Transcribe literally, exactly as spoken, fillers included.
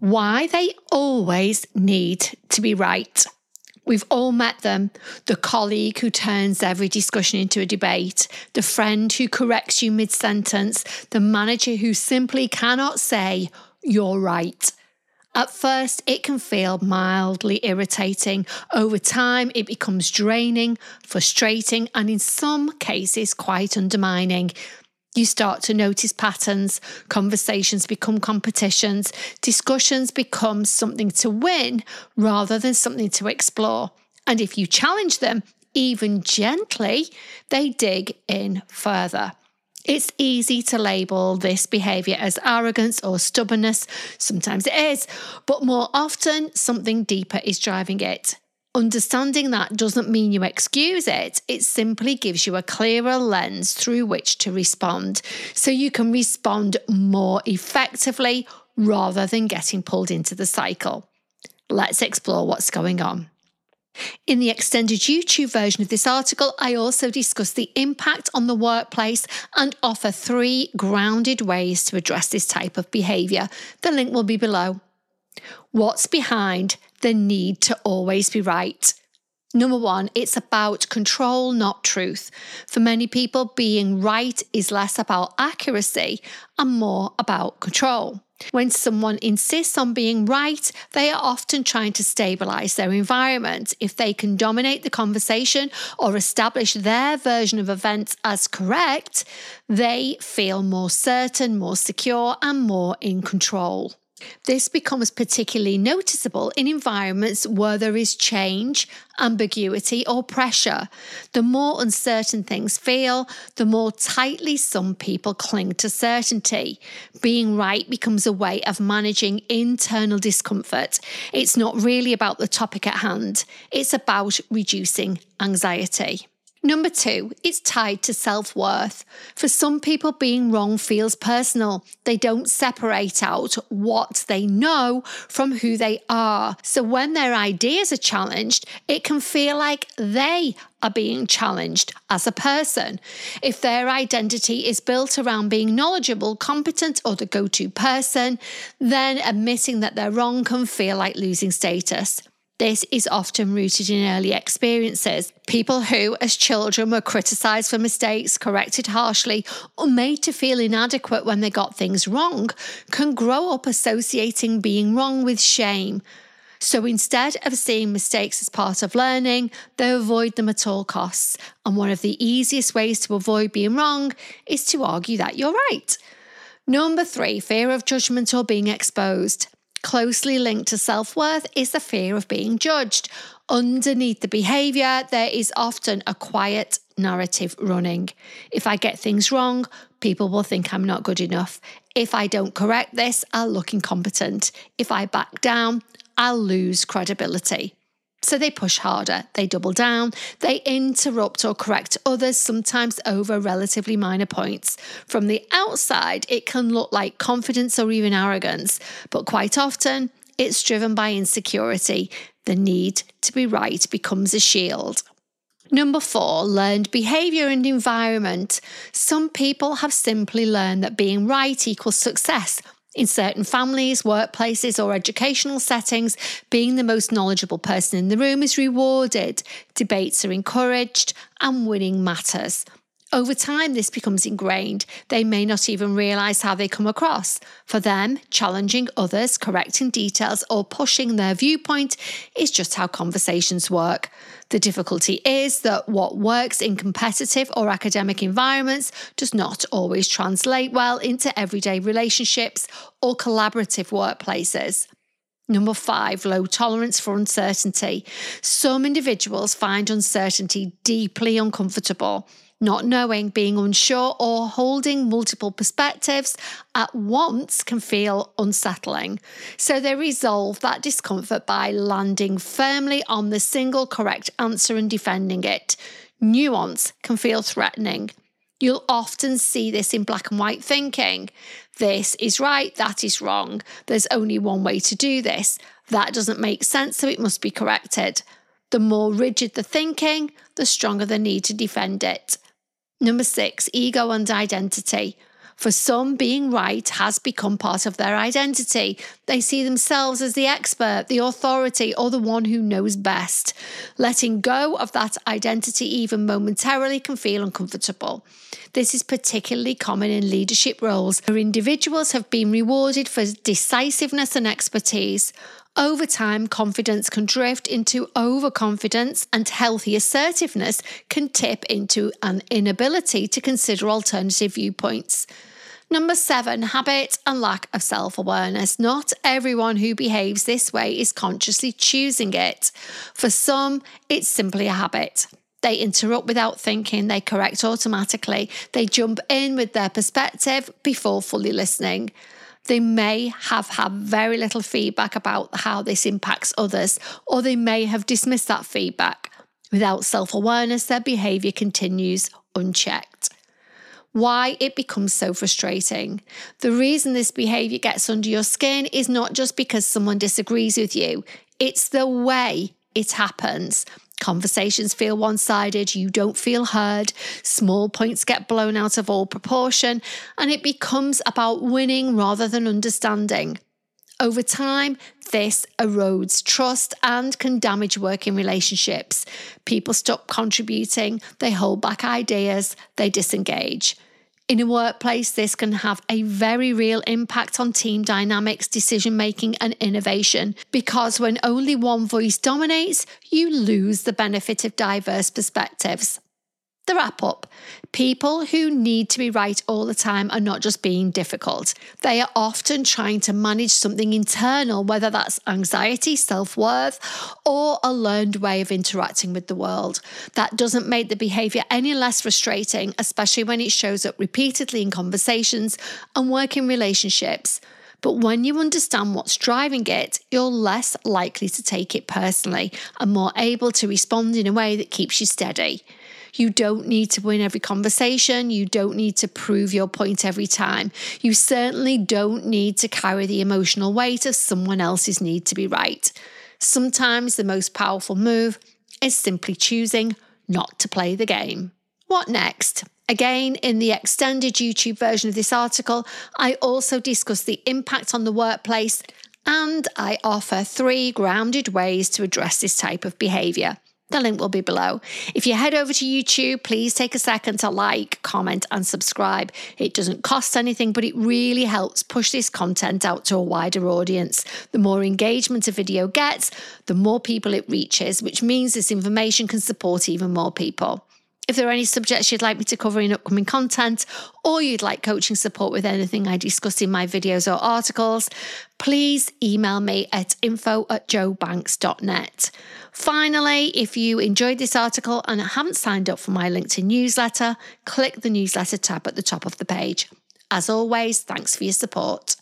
Why they always need to be right. We've all met them. The colleague who turns every discussion into a debate, the friend who corrects you mid-sentence, the manager who simply cannot say, "You're right." At first, it can feel mildly irritating. Over time, it becomes draining, frustrating, and in some cases, quite undermining. You start to notice patterns, conversations become competitions, discussions become something to win rather than something to explore. And if you challenge them, even gently, they dig in further. It's easy to label this behaviour as arrogance or stubbornness. Sometimes it is, but more often, something deeper is driving it. Understanding that doesn't mean you excuse it. It simply gives you a clearer lens through which to respond, so you can respond more effectively rather than getting pulled into the cycle. Let's explore what's going on. In the extended YouTube version of this article, I also discuss the impact on the workplace and offer three grounded ways to address this type of behaviour. The link will be below. What's behind the need to always be right? Number one, it's about control, not truth. For many people, being right is less about accuracy and more about control. When someone insists on being right, they are often trying to stabilise their environment. If they can dominate the conversation or establish their version of events as correct, they feel more certain, more secure, and more in control. This becomes particularly noticeable in environments where there is change, ambiguity, or pressure. The more uncertain things feel, the more tightly some people cling to certainty. Being right becomes a way of managing internal discomfort. It's not really about the topic at hand, it's about reducing anxiety. Number two, it's tied to self-worth. For some people, being wrong feels personal. They don't separate out what they know from who they are. So when their ideas are challenged, it can feel like they are being challenged as a person. If their identity is built around being knowledgeable, competent, or the go-to person, then admitting that they're wrong can feel like losing status. This is often rooted in early experiences. People who, as children, were criticised for mistakes, corrected harshly, or made to feel inadequate when they got things wrong, can grow up associating being wrong with shame. So instead of seeing mistakes as part of learning, they avoid them at all costs. And one of the easiest ways to avoid being wrong is to argue that you're right. Number three, fear of judgment or being exposed. Closely linked to self-worth is the fear of being judged. Underneath the behaviour, there is often a quiet narrative running. If I get things wrong, people will think I'm not good enough. If I don't correct this, I'll look incompetent. If I back down, I'll lose credibility. So they push harder, they double down, they interrupt or correct others, sometimes over relatively minor points. From the outside, it can look like confidence or even arrogance, but quite often, it's driven by insecurity. The need to be right becomes a shield. Number four, learned behaviour and environment. Some people have simply learned that being right equals success. In certain families, workplaces, or educational settings, being the most knowledgeable person in the room is rewarded, debates are encouraged, and winning matters. Over time, this becomes ingrained. They may not even realise how they come across. For them, challenging others, correcting details, or pushing their viewpoint is just how conversations work. The difficulty is that what works in competitive or academic environments does not always translate well into everyday relationships or collaborative workplaces. Number five, low tolerance for uncertainty. Some individuals find uncertainty deeply uncomfortable. Not knowing, being unsure, or holding multiple perspectives at once can feel unsettling. So they resolve that discomfort by landing firmly on the single correct answer and defending it. Nuance can feel threatening. You'll often see this in black and white thinking. This is right, that is wrong. There's only one way to do this. That doesn't make sense, so it must be corrected. The more rigid the thinking, the stronger the need to defend it. Number six, ego and identity. For some, being right has become part of their identity. They see themselves as the expert, the authority, or the one who knows best. Letting go of that identity even momentarily can feel uncomfortable. This is particularly common in leadership roles where individuals have been rewarded for decisiveness and expertise. Over time, confidence can drift into overconfidence, and healthy assertiveness can tip into an inability to consider alternative viewpoints. Number seven, habit and lack of self-awareness. Not everyone who behaves this way is consciously choosing it. For some, it's simply a habit. They interrupt without thinking, they correct automatically, they jump in with their perspective before fully listening. They may have had very little feedback about how this impacts others, or they may have dismissed that feedback. Without self-awareness, their behaviour continues unchecked. Why it becomes so frustrating. The reason this behaviour gets under your skin is not just because someone disagrees with you, it's the way it happens. Conversations feel one-sided, you don't feel heard, small points get blown out of all proportion, and it becomes about winning rather than understanding. Over time, this erodes trust and can damage working relationships. People stop contributing, they hold back ideas, they disengage. In a workplace, this can have a very real impact on team dynamics, decision-making, and innovation, because when only one voice dominates, you lose the benefit of diverse perspectives. The wrap-up. People who need to be right all the time are not just being difficult. They are often trying to manage something internal, whether that's anxiety, self-worth, or a learned way of interacting with the world. That doesn't make the behaviour any less frustrating, especially when it shows up repeatedly in conversations and working relationships. But when you understand what's driving it, you're less likely to take it personally and more able to respond in a way that keeps you steady. You don't need to win every conversation. You don't need to prove your point every time. You certainly don't need to carry the emotional weight of someone else's need to be right. Sometimes the most powerful move is simply choosing not to play the game. What next? Again, in the extended YouTube version of this article, I also discuss the impact on the workplace, and I offer three grounded ways to address this type of behaviour. The link will be below. If you head over to YouTube, please take a second to like, comment, and subscribe. It doesn't cost anything, but it really helps push this content out to a wider audience. The more engagement a video gets, the more people it reaches, which means this information can support even more people. If there are any subjects you'd like me to cover in upcoming content, or you'd like coaching support with anything I discuss in my videos or articles, please email me at info at joe banks dot net. Finally, if you enjoyed this article and haven't signed up for my LinkedIn newsletter, click the newsletter tab at the top of the page. As always, thanks for your support.